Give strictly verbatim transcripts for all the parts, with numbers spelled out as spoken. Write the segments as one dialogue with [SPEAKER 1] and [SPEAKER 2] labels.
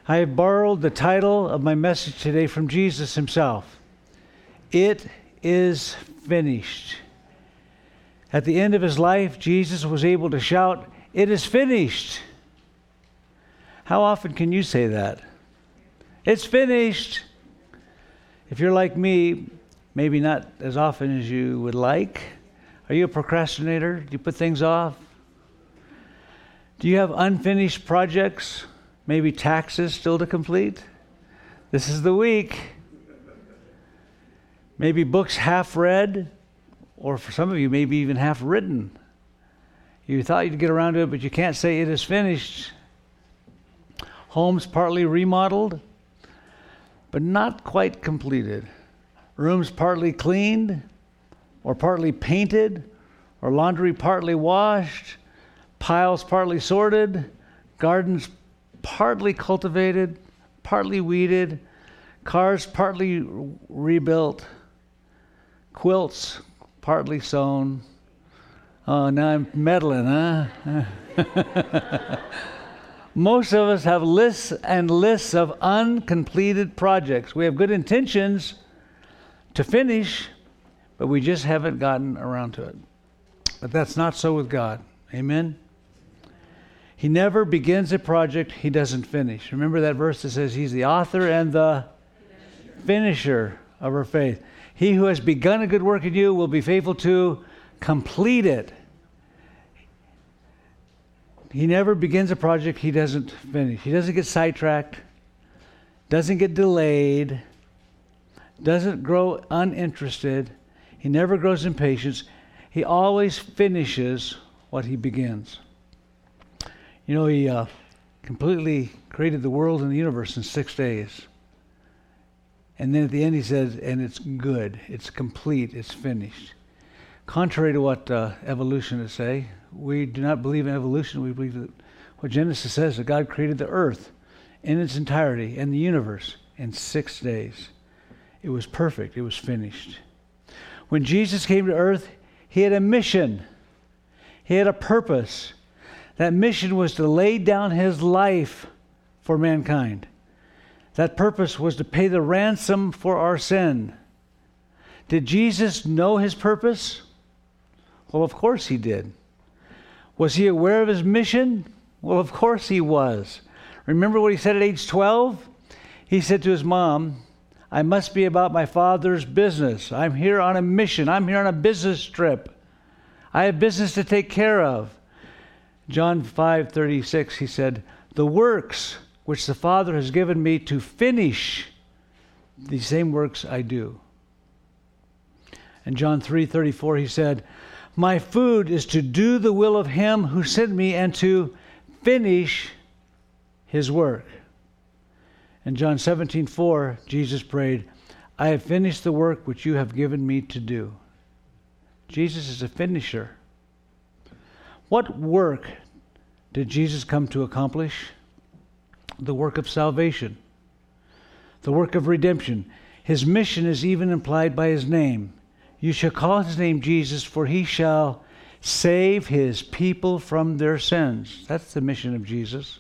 [SPEAKER 1] I have borrowed the title of my message today from Jesus himself. It is finished. At the end of his life, Jesus was able to shout, "It is finished." How often can you say that? It's finished. If you're like me, maybe not as often as you would like. Are you a procrastinator? Do you put things off? Do you have unfinished projects? Maybe taxes still to complete? This is the week. Maybe books half read, or for some of you, maybe even half written. You thought you'd get around to it, but you can't say it is finished. Homes partly remodeled, but not quite completed. Rooms partly cleaned, or partly painted, or laundry partly washed, piles partly sorted, gardens partly cultivated, partly weeded, cars partly rebuilt, quilts partly sewn. Oh, now I'm meddling, huh? Most of us have lists and lists of uncompleted projects. We have good intentions to finish, but we just haven't gotten around to it. But that's not so with God. Amen? He never begins a project he doesn't finish. Remember that verse that says he's the author and the finisher of our faith. He who has begun a good work in you will be faithful to complete it. He never begins a project he doesn't finish. He doesn't get sidetracked, doesn't get delayed, doesn't grow uninterested. He never grows impatient. He always finishes what he begins. You know, he uh, completely created the world and the universe in six days. And then at the end he says, and it's good, it's complete, it's finished. Contrary to what uh, evolutionists say, we do not believe in evolution. We believe that what Genesis says, that God created the earth in its entirety and the universe in six days. It was perfect. It was finished. When Jesus came to earth, he had a mission. He had a purpose. That mission was to lay down his life for mankind. That purpose was to pay the ransom for our sin. Did Jesus know his purpose? Well, of course he did. Was he aware of his mission? Well, of course he was. Remember what he said at age twelve? He said to his mom, "I must be about my Father's business. I'm here on a mission. I'm here on a business trip. I have business to take care of." John five thirty-six, he said, "The works which the Father has given me to finish, these same works I do." And John three thirty-four, he said, "My food is to do the will of him who sent me and to finish his work." And John seventeen four, Jesus prayed, "I have finished the work which you have given me to do." Jesus is a finisher. What work did Jesus come to accomplish? The work of salvation, the work of redemption. His mission is even implied by his name. "You shall call his name Jesus, for he shall save his people from their sins." That's the mission of Jesus.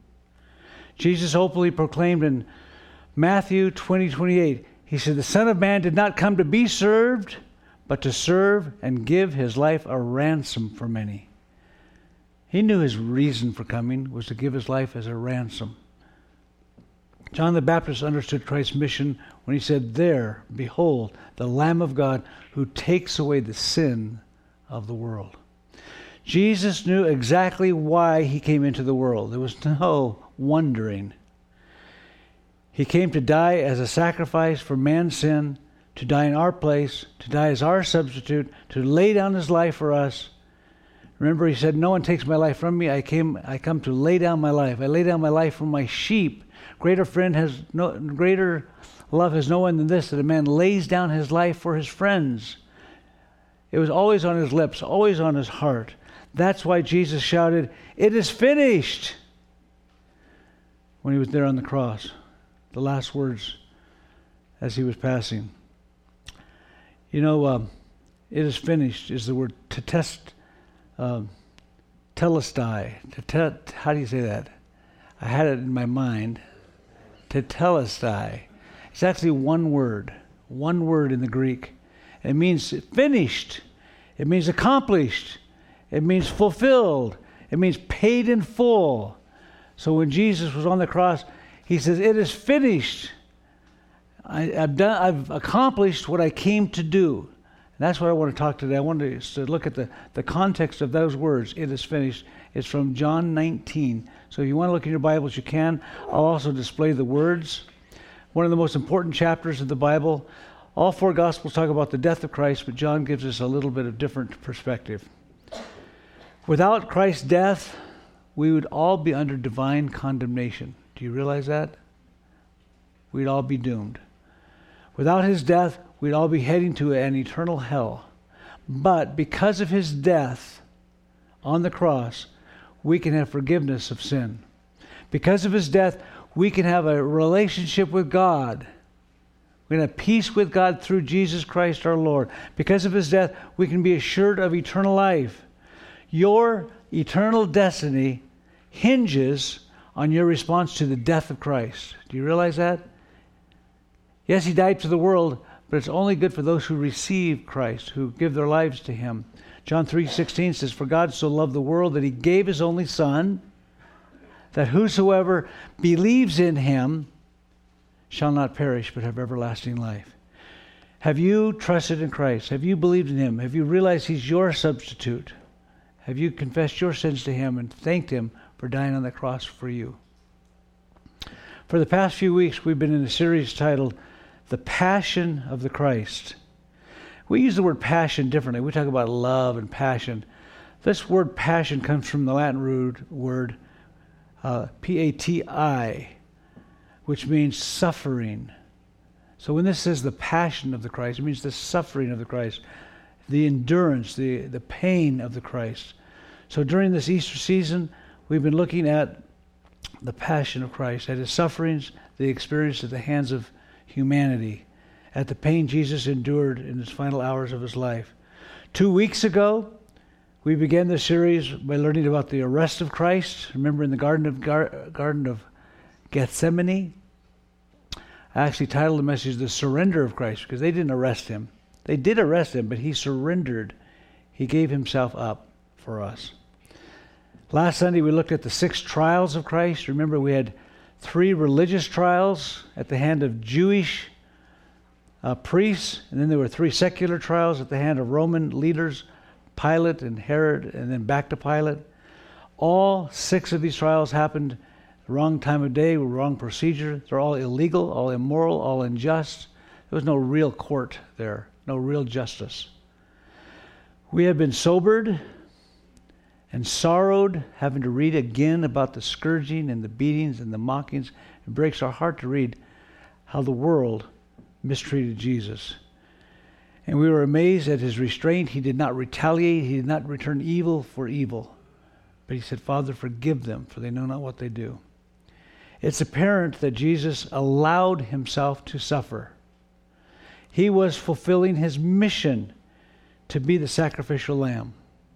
[SPEAKER 1] Jesus openly proclaimed in Matthew twenty twenty-eight, he said, "The Son of Man did not come to be served, but to serve and give his life a ransom for many." He knew his reason for coming was to give his life as a ransom. John the Baptist understood Christ's mission when he said, "There, behold, the Lamb of God who takes away the sin of the world." Jesus knew exactly why he came into the world. There was no wondering. He came to die as a sacrifice for man's sin, to die in our place, to die as our substitute, to lay down his life for us. Remember, he said, "No one takes my life from me. I came, I come to lay down my life. I lay down my life for my sheep. Greater friend has no, greater love has no one than this, that a man lays down his life for his friends." It was always on his lips, always on his heart. That's why Jesus shouted, "It is finished," when he was there on the cross. The last words as he was passing. You know, um, "it is finished" is the word to test. Um, telestai. To te- how do you say that? I had it in my mind. tetelestai. It's actually one word, one word in the Greek. It means finished. It means accomplished. It means fulfilled. It means paid in full. So when Jesus was on the cross, he says, "It is finished. I, I've done. I've accomplished what I came to do." And that's what I want to talk today. I want to, to look at the, the context of those words. "It is finished." It's from John nineteen. So if you want to look in your Bibles, you can. I'll also display the words. One of the most important chapters of the Bible. All four Gospels talk about the death of Christ, but John gives us a little bit of different perspective. Without Christ's death, we would all be under divine condemnation. Do you realize that? We'd all be doomed. Without his death, we'd all be heading to an eternal hell. But because of his death on the cross, we can have forgiveness of sin. Because of his death, we can have a relationship with God. We can have peace with God through Jesus Christ our Lord. Because of his death, we can be assured of eternal life. Your eternal destiny hinges on your response to the death of Christ. Do you realize that? Yes, he died for the world, but it's only good for those who receive Christ, who give their lives to him. John three sixteen says, "For God so loved the world that he gave his only Son, that whosoever believes in him shall not perish but have everlasting life." Have you trusted in Christ? Have you believed in him? Have you realized he's your substitute? Have you confessed your sins to him and thanked him for dying on the cross for you? For the past few weeks, we've been in a series titled The Passion of the Christ. We use the word passion differently. We talk about love and passion. This word passion comes from the Latin root word uh, P A T I, which means suffering. So when this says the passion of the Christ, it means the suffering of the Christ, the endurance, the, the pain of the Christ. So during this Easter season, we've been looking at the passion of Christ, at his sufferings, the experience at the hands of humanity, at the pain Jesus endured in his final hours of his life. Two weeks ago, we began this series by learning about the arrest of Christ. Remember in the Garden of Gar- Garden of Gethsemane? I actually titled the message "The Surrender of Christ," because they didn't arrest him. They did arrest him, but he surrendered. He gave himself up for us. Last Sunday, we looked at the six trials of Christ. Remember, we had three religious trials at the hand of Jewish uh, priests, and then there were three secular trials at the hand of Roman leaders, Pilate and Herod, and then back to Pilate. All six of these trials happened the wrong time of day, with wrong procedure. They're all illegal, all immoral, all unjust. There was no real court there, no real justice. We have been sobered and sorrowed, having to read again about the scourging and the beatings and the mockings. It breaks our heart to read how the world mistreated Jesus. And we were amazed at his restraint. He did not retaliate. He did not return evil for evil. But he said, "Father, forgive them, for they know not what they do." It's apparent that Jesus allowed himself to suffer. He was fulfilling his mission to be the sacrificial lamb.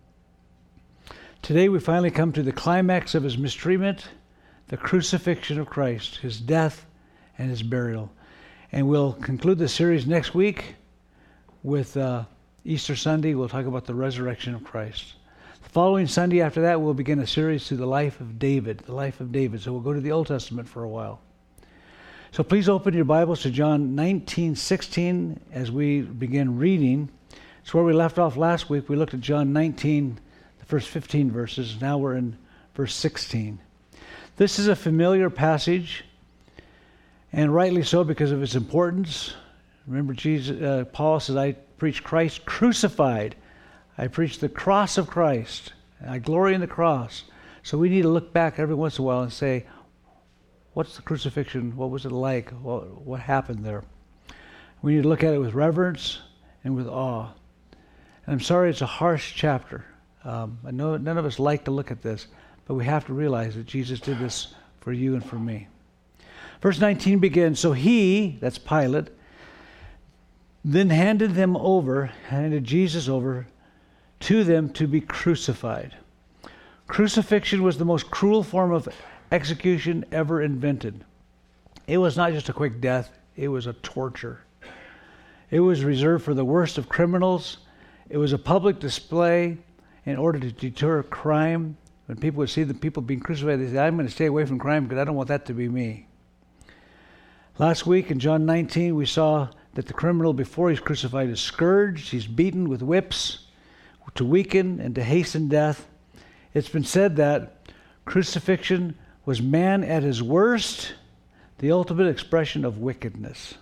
[SPEAKER 1] Today we finally come to the climax of his mistreatment, the crucifixion of Christ, his death and his burial. And we'll conclude the series next week with uh, Easter Sunday. We'll talk about the resurrection of Christ. The following Sunday after that, we'll begin a series to the life of David, the life of David. So we'll go to the Old Testament for a while. So please open your Bibles to John nineteen sixteen as we begin reading. It's where we left off last week. We looked at John nineteen, the first fifteen verses. Now we're in verse sixteen. This is a familiar passage, and rightly so because of its importance. Remember, Jesus, uh, Paul says, "I preach Christ crucified. I preach the cross of Christ. I glory in the cross." So we need to look back every once in a while and say, what's the crucifixion? What was it like? What, what happened there? We need to look at it with reverence and with awe. And I'm sorry it's a harsh chapter. Um, I know none of us like to look at this, but we have to realize that Jesus did this for you and for me. Verse nineteen begins, "So he," that's Pilate, "then handed them over, handed Jesus over to them to be crucified." Crucifixion was the most cruel form of execution ever invented. It was not just a quick death, it was a torture. It was reserved for the worst of criminals. It was a public display in order to deter crime. When people would see the people being crucified, they said, I'm going to stay away from crime because I don't want that to be me. Last week in John nineteen, we saw that the criminal before he's crucified is scourged, he's beaten with whips to weaken and to hasten death. It's been said that crucifixion was man at his worst, the ultimate expression of wickedness.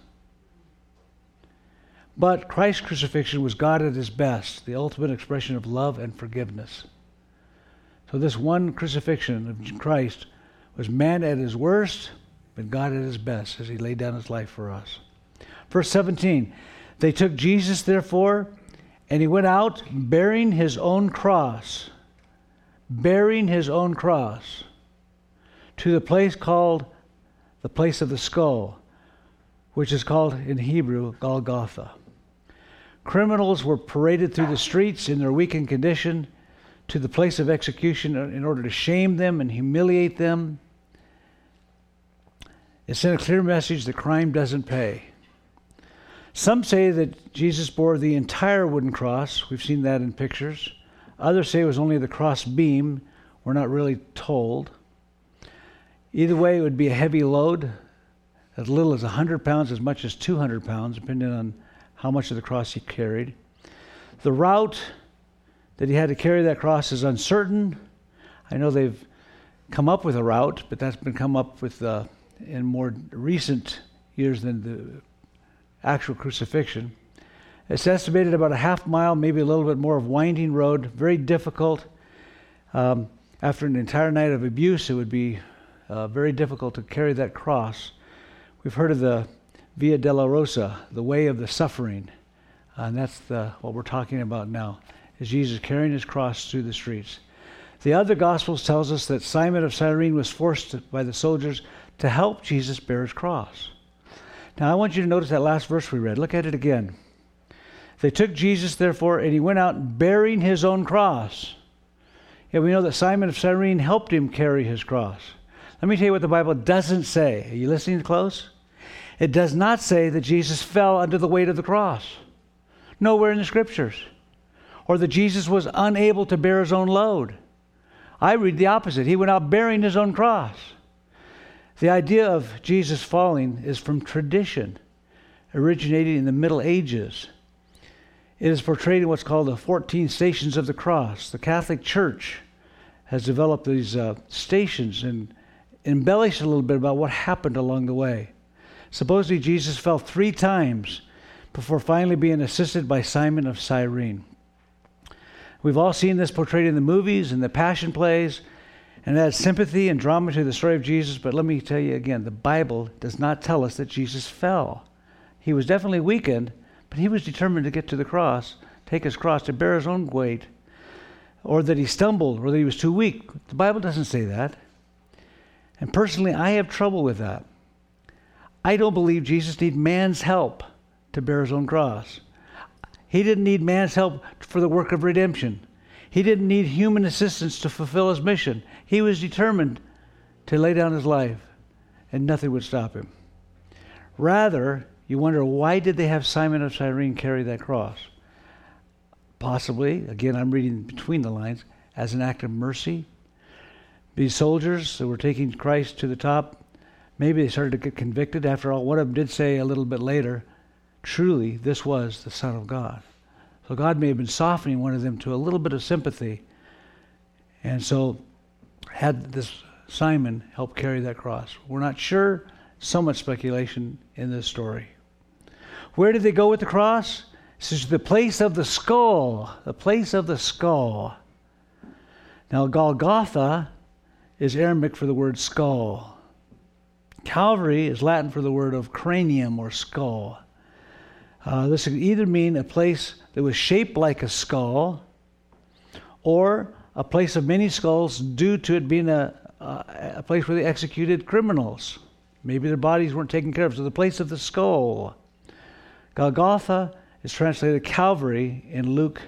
[SPEAKER 1] But Christ's crucifixion was God at his best, the ultimate expression of love and forgiveness. So this one crucifixion of Christ was man at his worst, but God at his best as he laid down his life for us. Verse seventeen, they took Jesus, therefore, and he went out bearing his own cross, bearing his own cross, to the place called the place of the skull, which is called in Hebrew Golgotha. Criminals were paraded through the streets in their weakened condition to the place of execution in order to shame them and humiliate them. It sent a clear message that crime doesn't pay. Some say that Jesus bore the entire wooden cross. We've seen that in pictures. Others say it was only the cross beam. We're not really told. Either way, it would be a heavy load, as little as one hundred pounds, as much as two hundred pounds, depending on how much of the cross he carried. The route that he had to carry that cross is uncertain. I know they've come up with a route, but that's been come up with uh, in more recent years than the actual crucifixion. It's estimated about a half mile, maybe a little bit more of winding road, very difficult. Um, after an entire night of abuse, it would be uh, very difficult to carry that cross. We've heard of the Via Dolorosa, the way of the suffering, uh, and that's the, what we're talking about now, is Jesus carrying his cross through the streets. The other Gospels tells us that Simon of Cyrene was forced to, by the soldiers to help Jesus bear his cross. Now I want you to notice that last verse we read. Look at it again. They took Jesus, therefore, and he went out bearing his own cross. Yeah, we know that Simon of Cyrene helped him carry his cross. Let me tell you what the Bible doesn't say. Are you listening close? It does not say that Jesus fell under the weight of the cross. Nowhere in the Scriptures. Or that Jesus was unable to bear his own load. I read the opposite. He went out bearing his own cross. The idea of Jesus falling is from tradition, originating in the Middle Ages. It is portrayed in what's called the fourteen Stations of the Cross. The Catholic Church has developed these uh, stations and embellished a little bit about what happened along the way. Supposedly Jesus fell three times before finally being assisted by Simon of Cyrene. We've all seen this portrayed in the movies and the passion plays, and it adds sympathy and drama to the story of Jesus. But let me tell you again, the Bible does not tell us that Jesus fell. He was definitely weakened, but he was determined to get to the cross, take his cross, to bear his own weight, or that he stumbled, or that he was too weak. The Bible doesn't say that. And personally, I have trouble with that. I don't believe Jesus needed man's help to bear his own cross. He didn't need man's help for the work of redemption. He didn't need human assistance to fulfill his mission. He was determined to lay down his life, and nothing would stop him. Rather, you wonder, why did they have Simon of Cyrene carry that cross? Possibly, again, I'm reading between the lines, as an act of mercy. These soldiers that were taking Christ to the top, maybe they started to get convicted. After all, one of them did say a little bit later, truly, this was the Son of God. So God may have been softening one of them to a little bit of sympathy, and so had this Simon help carry that cross. We're not sure. So much speculation in this story. Where did they go with the cross? This is the place of the skull. The place of the skull. Now, Golgotha is Aramaic for the word skull. Calvary is Latin for the word of cranium or skull. Uh, this could either mean a place that was shaped like a skull, or a place of many skulls due to it being a, a, a place where they executed criminals. Maybe their bodies weren't taken care of. So the place of the skull. Golgotha is translated Calvary in Luke.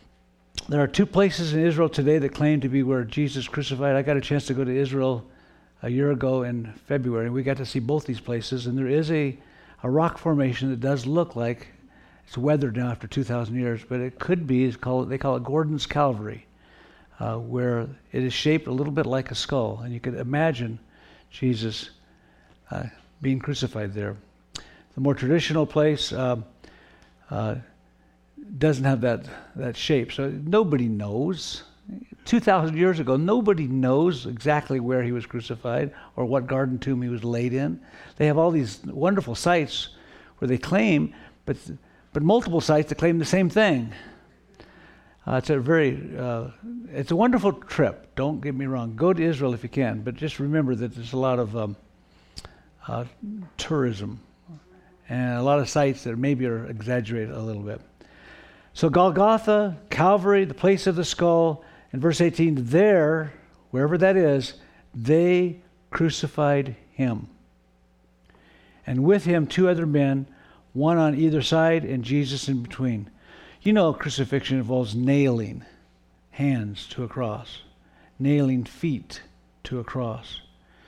[SPEAKER 1] There are two places in Israel today that claim to be where Jesus crucified. I got a chance to go to Israel a year ago in February. We got to see both these places, and there is a, a rock formation that does look like it's weathered now after two thousand years, but it could be, it's called, they call it Gordon's Calvary, uh, where it is shaped a little bit like a skull, and you could imagine Jesus uh, being crucified there. The more traditional place uh, uh, doesn't have that, that shape, so nobody knows. two thousand years ago, nobody knows exactly where he was crucified or what garden tomb he was laid in. They have all these wonderful sites where they claim, but but multiple sites that claim the same thing. Uh, it's a very, uh, it's a wonderful trip. Don't get me wrong. Go to Israel if you can, but just remember that there's a lot of um, uh, tourism and a lot of sites that maybe are exaggerated a little bit. So Golgotha, Calvary, the place of the skull. In verse eighteen, there, wherever that is, they crucified him. And with him two other men, one on either side and Jesus in between. You know, crucifixion involves nailing hands to a cross, nailing feet to a cross.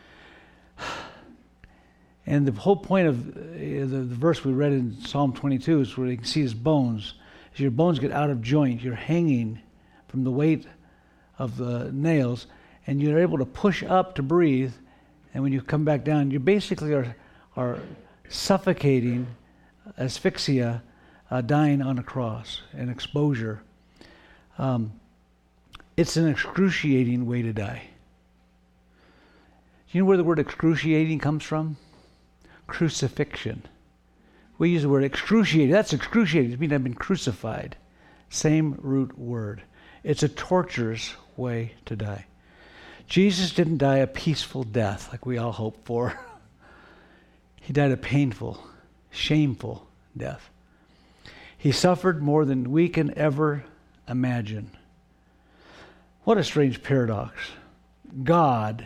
[SPEAKER 1] And the whole point of the, the verse we read in Psalm twenty-two is where you can see his bones. As your bones get out of joint, you're hanging from the weight of the nails, and you're able to push up to breathe, and when you come back down, you basically are are suffocating, asphyxia, uh, dying on a cross, an exposure. Um, it's an excruciating way to die. Do you know where the word excruciating comes from? Crucifixion. We use the word excruciating. That's excruciating. It means I've been crucified. Same root word. It's a torturous way to die. Jesus didn't die a peaceful death like we all hope for. He died a painful, shameful death. He suffered more than we can ever imagine. What a strange paradox. God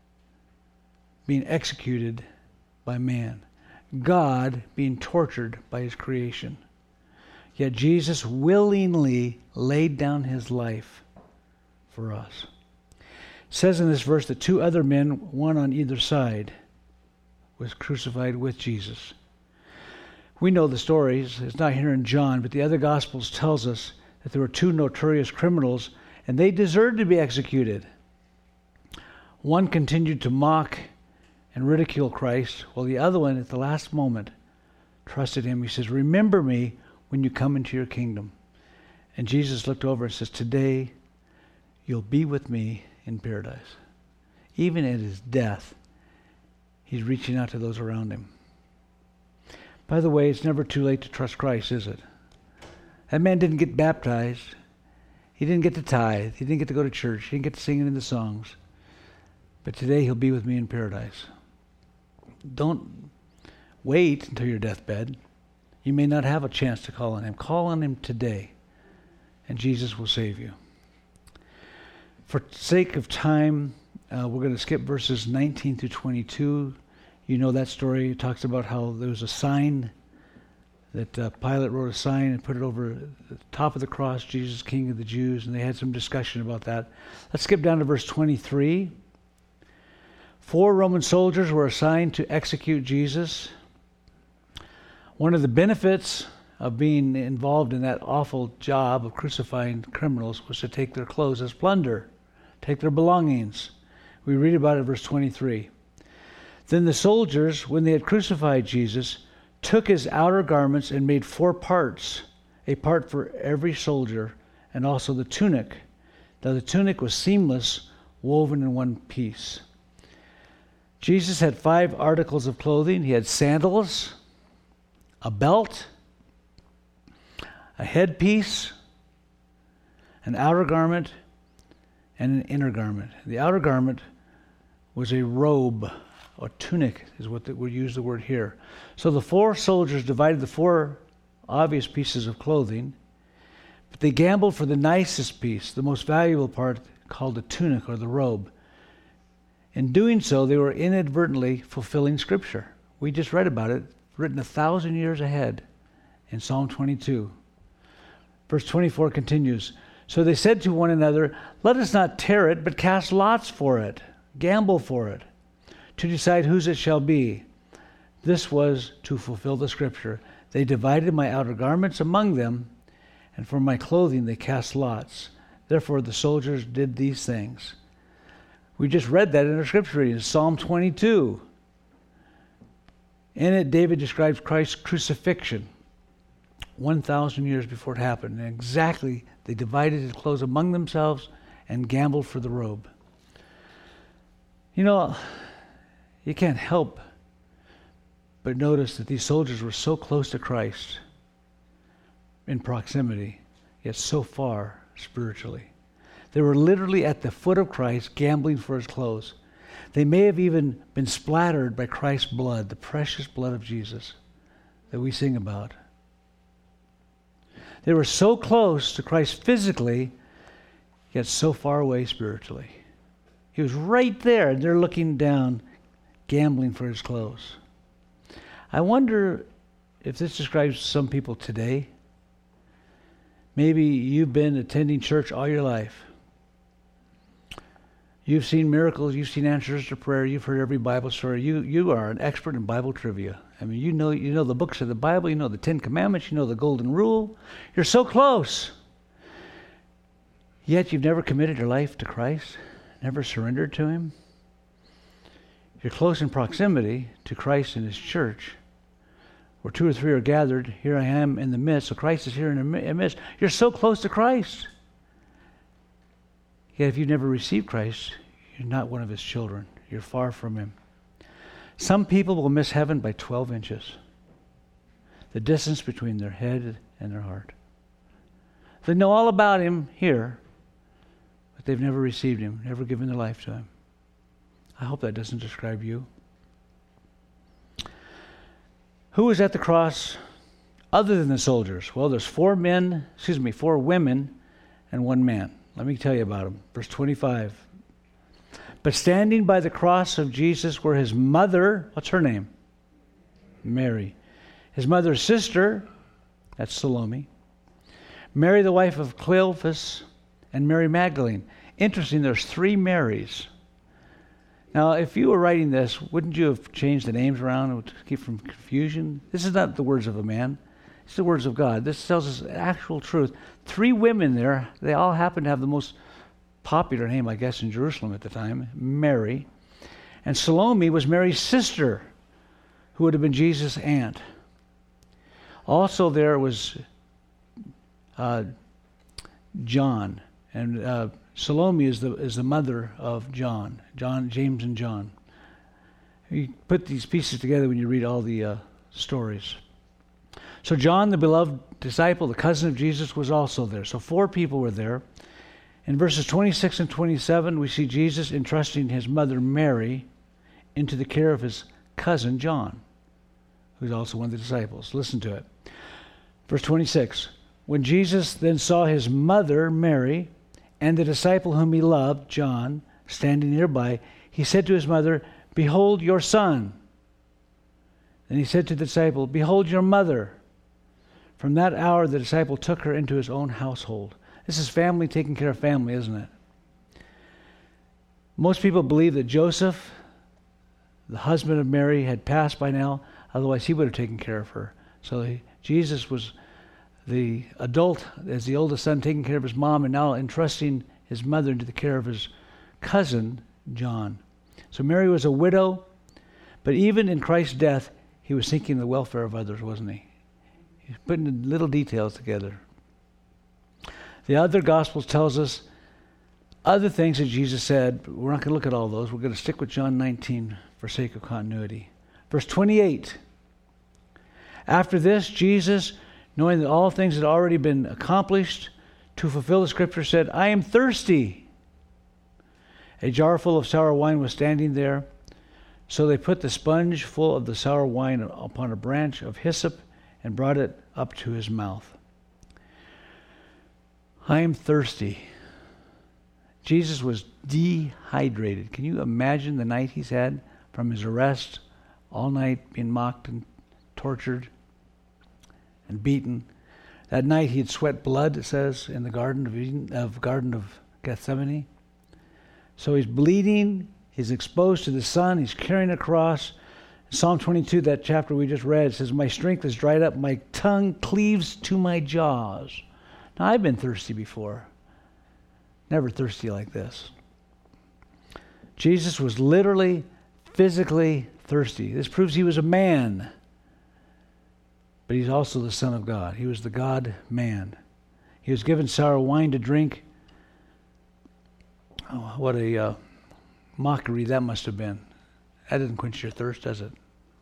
[SPEAKER 1] being executed by man. God being tortured by his creation. Yet Jesus willingly laid down his life for us. It says in this verse that two other men, one on either side, was crucified with Jesus. We know the stories. It's not here in John, but the other Gospels tells us that there were two notorious criminals, and they deserved to be executed. One continued to mock and ridicule Christ, while the other one, at the last moment, trusted him. He says, "Remember me when you come into your kingdom." And Jesus looked over and says, "Today you'll be with me in paradise." Even at his death, he's reaching out to those around him. By the way, it's never too late to trust Christ, is it? That man didn't get baptized. He didn't get to tithe. He didn't get to go to church. He didn't get to sing in the songs. But today he'll be with me in paradise. Don't wait until your deathbed. You may not have a chance to call on him. Call on him today, and Jesus will save you. For sake of time, uh, we're going to skip verses nineteen through twenty-two. You know that story. It talks about how there was a sign that uh, Pilate wrote a sign and put it over the top of the cross, Jesus, King of the Jews, and they had some discussion about that. Let's skip down to verse twenty-three. Four Roman soldiers were assigned to execute Jesus. One of the benefits of being involved in that awful job of crucifying criminals was to take their clothes as plunder, take their belongings. We read about it in verse twenty-three. Then the soldiers, when they had crucified Jesus, took his outer garments and made four parts, a part for every soldier, and also the tunic. Now the tunic was seamless, woven in one piece. Jesus had five articles of clothing. He had sandals, a belt, a headpiece, an outer garment, and an inner garment. The outer garment was a robe, or tunic is what the, we use the word here. So the four soldiers divided the four obvious pieces of clothing, but they gambled for the nicest piece, the most valuable part, called the tunic or the robe. In doing so, they were inadvertently fulfilling Scripture. We just read about it, written a thousand years ahead in Psalm twenty-two. Verse twenty-four continues, "So they said to one another, 'Let us not tear it, but cast lots for it,'" gamble for it, to decide whose it shall be. This was to fulfill the scripture. They divided my outer garments among them, and for my clothing they cast lots. Therefore the soldiers did these things. We just read that in our scripture reading, Psalm twenty-two. In it, David describes Christ's crucifixion one thousand years before it happened. And exactly, they divided his clothes among themselves and gambled for the robe. You know, you can't help but notice that these soldiers were so close to Christ in proximity, yet so far spiritually. They were literally at the foot of Christ, gambling for his clothes. They may have even been splattered by Christ's blood, the precious blood of Jesus that we sing about. They were so close to Christ physically, yet so far away spiritually. He was right there, and they're looking down, gambling for his clothes. I wonder if this describes some people today. Maybe you've been attending church all your life. You've seen miracles, you've seen answers to prayer, you've heard every Bible story. You you are an expert in Bible trivia. I mean, you know you know the books of the Bible, you know the Ten Commandments, you know the Golden Rule. You're so close. Yet you've never committed your life to Christ, never surrendered to him. You're close in proximity to Christ and his church. Where two or three are gathered, here I am in the midst. So Christ is here in the midst. You're so close to Christ. Yet if you've never received Christ, you're not one of his children. You're far from him. Some people will miss heaven by twelve inches. The distance between their head and their heart. They know all about him here, but they've never received him, never given their life to him. I hope that doesn't describe you. Who was at the cross other than the soldiers? Well, there's four men, excuse me, four women and one man. Let me tell you about them. Verse twenty-five. But standing by the cross of Jesus were his mother, what's her name? Mary. His mother's sister, that's Salome. Mary, the wife of Cleophas, and Mary Magdalene. Interesting, there's three Marys. Now, if you were writing this, wouldn't you have changed the names around to keep from confusion? This is not the words of a man. It's the words of God. This tells us actual truth. Three women there, they all happen to have the most popular name, I guess, in Jerusalem at the time, Mary. And Salome was Mary's sister, who would have been Jesus' aunt. Also there was uh, John, and uh, Salome is the is the mother of John, John, James and John. You put these pieces together when you read all the uh, stories. So John, the beloved disciple, the cousin of Jesus, was also there. So four people were there. In verses twenty-six and twenty-seven, we see Jesus entrusting his mother Mary into the care of his cousin John, who's also one of the disciples. Listen to it. Verse twenty-six. When Jesus then saw his mother Mary and the disciple whom he loved, John, standing nearby, he said to his mother, "Behold your son." Then he said to the disciple, "Behold your mother." From that hour, the disciple took her into his own household. This is family taking care of family, isn't it? Most people believe that Joseph, the husband of Mary, had passed by now. Otherwise, he would have taken care of her. So he, Jesus was the adult, as the oldest son, taking care of his mom, and now entrusting his mother into the care of his cousin, John. So Mary was a widow, but even in Christ's death, he was thinking the welfare of others, wasn't he? He's putting the little details together. The other Gospels tells us other things that Jesus said, but we're not going to look at all those. We're going to stick with John nineteen for sake of continuity. Verse twenty-eight. After this, Jesus, knowing that all things had already been accomplished, to fulfill the scripture, said, "I am thirsty." A jar full of sour wine was standing there. So they put the sponge full of the sour wine upon a branch of hyssop and brought it up to his mouth. I am thirsty. Jesus was dehydrated. Can you imagine the night he's had from his arrest, all night being mocked and tortured and beaten? That night he had sweat blood, it says, in the Garden of Eden, of Garden of Gethsemane. So he's bleeding, He's exposed to the sun. He's carrying a cross. Psalm twenty-two, that chapter we just read, says, my strength is dried up. My tongue cleaves to my jaws. Now, I've been thirsty before. Never thirsty like this. Jesus was literally, physically thirsty. This proves he was a man. But he's also the Son of God. He was the God-man. He was given sour wine to drink. Oh, what a uh, mockery that must have been. That doesn't quench your thirst, does it?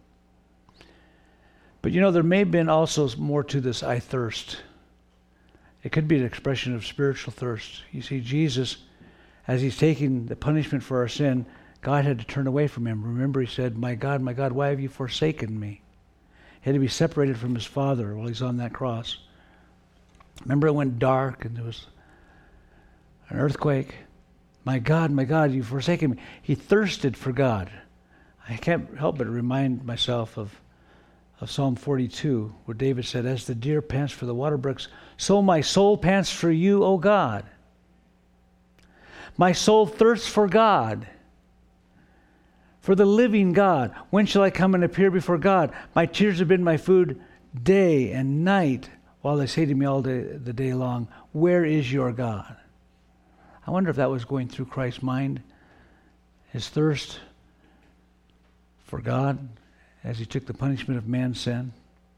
[SPEAKER 1] But you know, there may have been also more to this I thirst. It could be an expression of spiritual thirst. You see, Jesus, as he's taking the punishment for our sin, God had to turn away from him. Remember, he said, my God, my God, why have you forsaken me? He had to be separated from his Father while he's on that cross. Remember, it went dark and there was an earthquake. My God, my God, you've forsaken me. He thirsted for God. I can't help but remind myself of, of Psalm forty-two, where David said, as the deer pants for the water brooks, so my soul pants for you, O God. My soul thirsts for God, for the living God. When shall I come and appear before God? My tears have been my food day and night, while they say to me all day, the day long, where is your God? I wonder if that was going through Christ's mind, his thirst for God as he took the punishment of man's sin.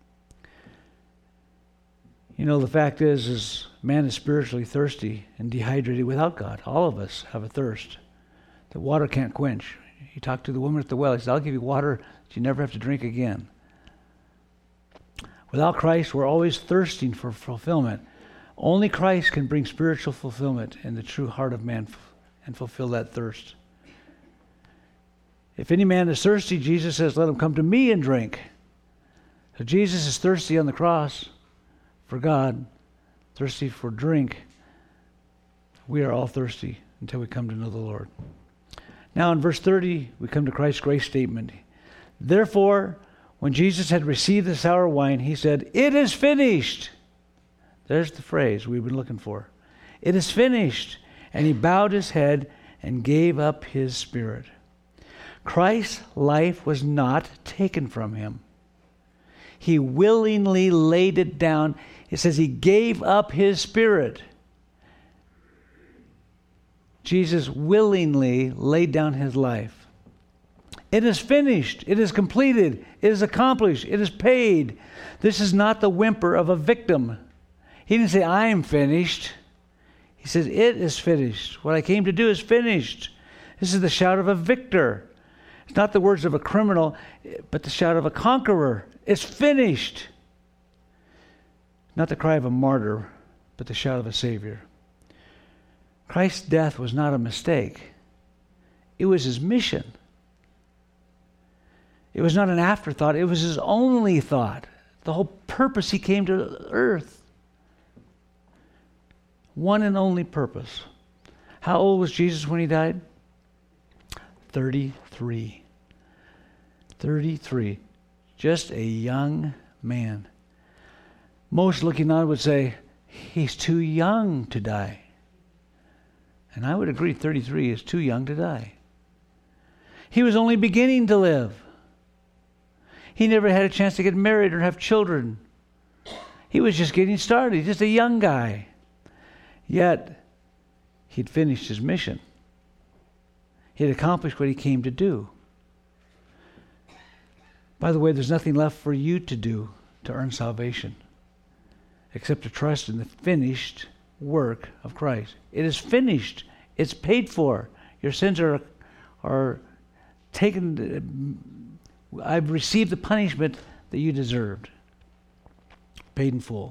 [SPEAKER 1] You know, the fact is, is man is spiritually thirsty and dehydrated without God. All of us have a thirst that water can't quench. He talked to the woman at the well. He said, I'll give you water that you never have to drink again. Without Christ, we're always thirsting for fulfillment. Only Christ can bring spiritual fulfillment in the true heart of man and fulfill that thirst. If any man is thirsty, Jesus says, let him come to me and drink. So Jesus is thirsty on the cross for God, thirsty for drink. We are all thirsty until we come to know the Lord. Now in verse thirty, we come to Christ's grace statement. Therefore, when Jesus had received the sour wine, he said, it is finished. There's the phrase we've been looking for. It is finished. And he bowed his head and gave up his spirit. Christ's life was not taken from him. He willingly laid it down. It says he gave up his spirit. Jesus willingly laid down his life. It is finished. It is completed. It is accomplished. It is paid. This is not the whimper of a victim. He didn't say, I am finished. He says, it is finished. What I came to do is finished. This is the shout of a victor. It's not the words of a criminal, but the shout of a conqueror. It's finished. Not the cry of a martyr, but the shout of a Savior. Christ's death was not a mistake. It was his mission. It was not an afterthought. It was his only thought. The whole purpose he came to earth. One and only purpose. How old was Jesus when he died? thirty-three. thirty-three. Just a young man. Most looking on would say, he's too young to die. And I would agree, thirty-three is too young to die. He was only beginning to live. He never had a chance to get married or have children. He was just getting started, just a young guy. Yet, he'd finished his mission. He had accomplished what he came to do. By the way, there's nothing left for you to do to earn salvation except to trust in the finished work of Christ. It is finished. It's paid for. Your sins are, are taken. I've received the punishment that you deserved. Paid in full.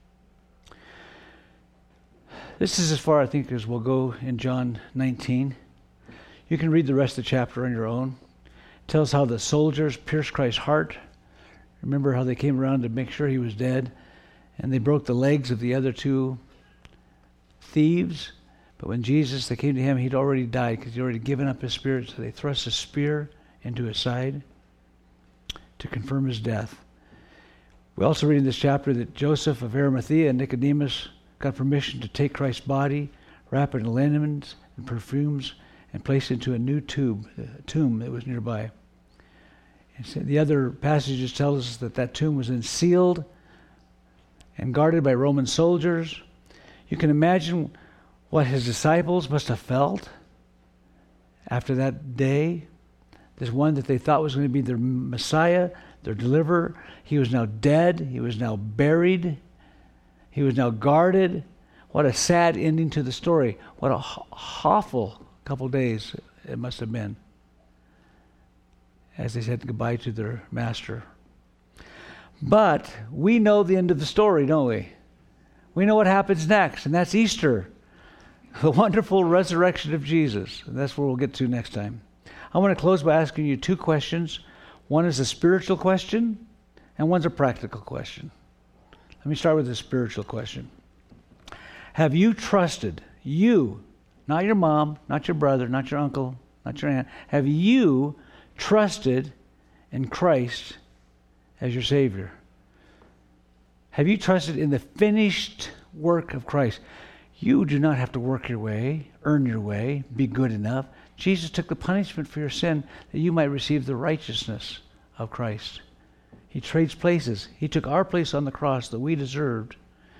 [SPEAKER 1] This is as far, I think, as we'll go in John nineteen. You can read the rest of the chapter on your own. It tells how the soldiers pierced Christ's heart. Remember how they came around to make sure he was dead, and they broke the legs of the other two thieves. But when Jesus, they came to him, he'd already died because he'd already given up his spirit. So they thrust a spear into his side to confirm his death. We also read in this chapter that Joseph of Arimathea and Nicodemus got permission to take Christ's body, wrap it in linens and perfumes, and placed into a new tube, a tomb that was nearby. And so the other passages tell us that that tomb was then sealed and guarded by Roman soldiers. You can imagine what his disciples must have felt after that day. This one that they thought was going to be their Messiah, their deliverer. He was now dead. He was now buried. He was now guarded. What a sad ending to the story. What a awful couple days it must have been as they said goodbye to their master. But we know the end of the story, don't we? We know what happens next, and that's Easter, the wonderful resurrection of Jesus. And that's where we'll get to next time. I want to close by asking you two questions. One is a spiritual question, and one's a practical question. Let me start with the spiritual question. Have you trusted, you, not your mom, not your brother, not your uncle, not your aunt, have you trusted in Christ as your Savior? Have you trusted in the finished work of Christ? You do not have to work your way, earn your way, be good enough. Jesus took the punishment for your sin that you might receive the righteousness of Christ. He trades places. He took our place on the cross that we deserved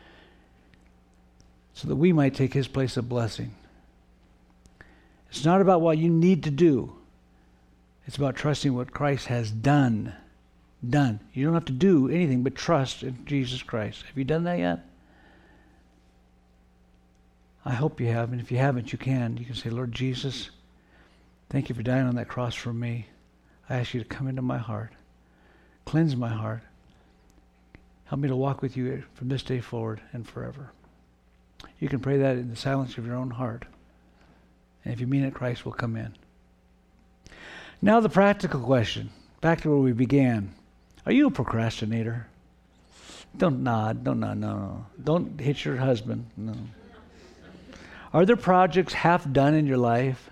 [SPEAKER 1] so that we might take his place of blessing. It's not about what you need to do. It's about trusting what Christ has done. Done. You don't have to do anything but trust in Jesus Christ. Have you done that yet? I hope you have. And if you haven't, you can. You can say, Lord Jesus, thank you for dying on that cross for me. I ask you to come into my heart. Cleanse my heart. Help me to walk with you from this day forward and forever. You can pray that in the silence of your own heart. And if you mean it, Christ will come in. Now the practical question. Back to where we began. Are you a procrastinator? Don't nod. Don't nod. No, no. Don't hit your husband. No. Are there projects half done in your life?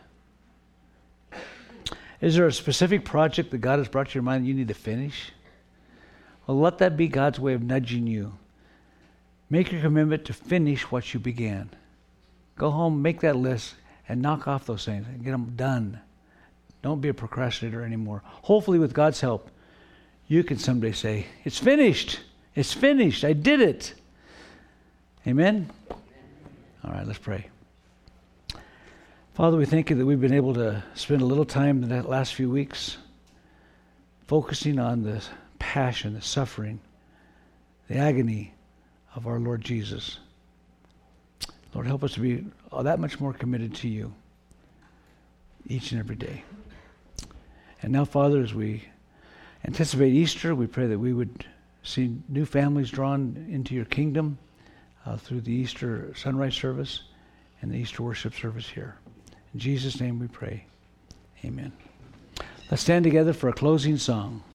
[SPEAKER 1] Is there a specific project that God has brought to your mind that you need to finish? Well, let that be God's way of nudging you. Make your commitment to finish what you began. Go home, make that list, and knock off those things and get them done. Don't be a procrastinator anymore. Hopefully, with God's help, you can someday say, it's finished. It's finished. I did it. Amen? All right, let's pray. Father, we thank you that we've been able to spend a little time in the last few weeks focusing on the passion, the suffering, the agony of our Lord Jesus. Lord, help us to be that much more committed to you each and every day. And now, Father, as we anticipate Easter, we pray that we would see new families drawn into your kingdom uh, through the Easter sunrise service and the Easter worship service here. In Jesus' name we pray. Amen. Let's stand together for a closing song.